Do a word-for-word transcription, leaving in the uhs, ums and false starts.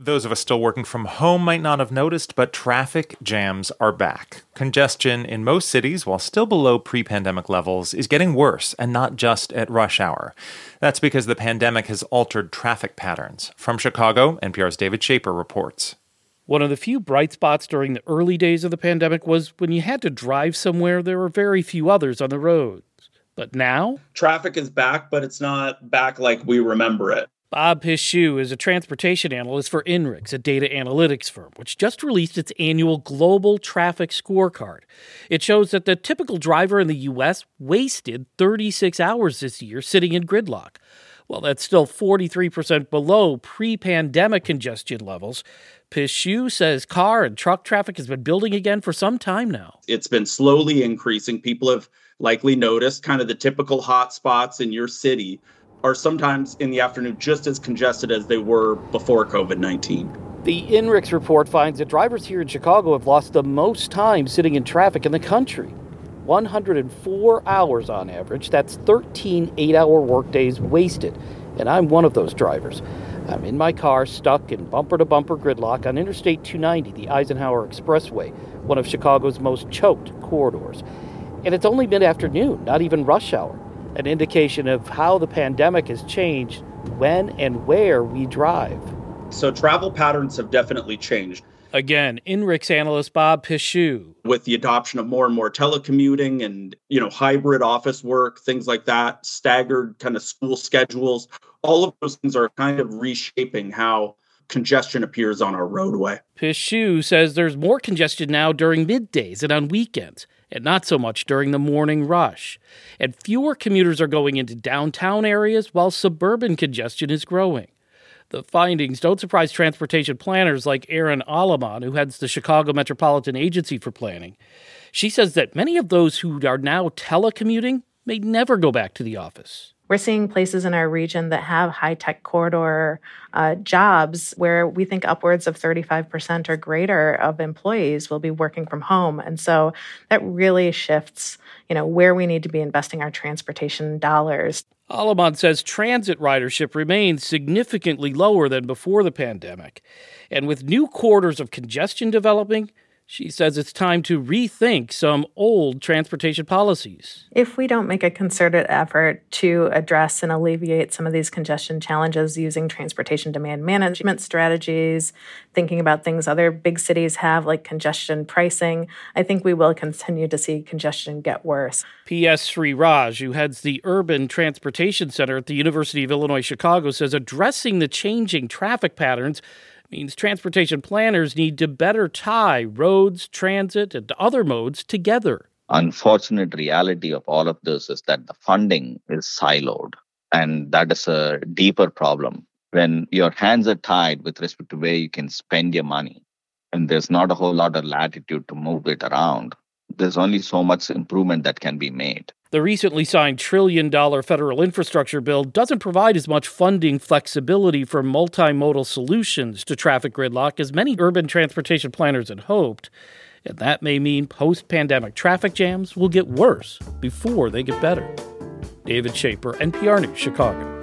Those of us still working from home might not have noticed, but traffic jams are back. Congestion in most cities, while still below pre-pandemic levels, is getting worse, and not just at rush hour. That's because the pandemic has altered traffic patterns. From Chicago, N P R's David Shaper reports. One of the few bright spots during the early days of the pandemic was when you had to drive somewhere, there were very few others on the roads. But now? Traffic is back, but it's not back like we remember it. Bob Pisciu is a transportation analyst for INRIX, a data analytics firm, which just released its annual Global Traffic Scorecard. It shows that the typical driver in the U S wasted thirty-six hours this year sitting in gridlock. Well, that's still forty-three percent below pre-pandemic congestion levels. Pisciu says car and truck traffic has been building again for some time now. It's been slowly increasing. People have likely noticed kind of the typical hot spots in your city are sometimes in the afternoon just as congested as they were before covid nineteen. The INRIX report finds that drivers here in Chicago have lost the most time sitting in traffic in the country. one hundred four hours on average. That's thirteen eight-hour workdays wasted. And I'm one of those drivers. I'm in my car, stuck in bumper-to-bumper gridlock on Interstate two ninety, the Eisenhower Expressway, one of Chicago's most choked corridors. And it's only mid-afternoon, not even rush hour, an indication of how the pandemic has changed when and where we drive. So travel patterns have definitely changed. Again, INRIX analyst Bob Pisciu. With the adoption of more and more telecommuting and, you know, hybrid office work, things like that, staggered kind of school schedules, all of those things are kind of reshaping how congestion appears on our roadway. Pisciu says there's more congestion now during middays and on weekends, and not so much during the morning rush. And fewer commuters are going into downtown areas while suburban congestion is growing. The findings don't surprise transportation planners like Erin Alleman, who heads the Chicago Metropolitan Agency for Planning. She says that many of those who are now telecommuting may never go back to the office. We're seeing places in our region that have high-tech corridor uh, jobs where we think upwards of thirty-five percent or greater of employees will be working from home. And so that really shifts, you know, where we need to be investing our transportation dollars. Alleman says transit ridership remains significantly lower than before the pandemic. And with new quarters of congestion developing, she says it's time to rethink some old transportation policies. If we don't make a concerted effort to address and alleviate some of these congestion challenges using transportation demand management strategies, thinking about things other big cities have like congestion pricing, I think we will continue to see congestion get worse. P S Sriraj, who heads the Urban Transportation Center at the University of Illinois Chicago, says addressing the changing traffic patterns means transportation planners need to better tie roads, transit, and other modes together. Unfortunate reality of all of this is that the funding is siloed, and that is a deeper problem. When your hands are tied with respect to where you can spend your money, and there's not a whole lot of latitude to move it around, there's only so much improvement that can be made. The recently signed trillion-dollar federal infrastructure bill doesn't provide as much funding flexibility for multimodal solutions to traffic gridlock as many urban transportation planners had hoped. And that may mean post-pandemic traffic jams will get worse before they get better. David Shaper, N P R News, Chicago.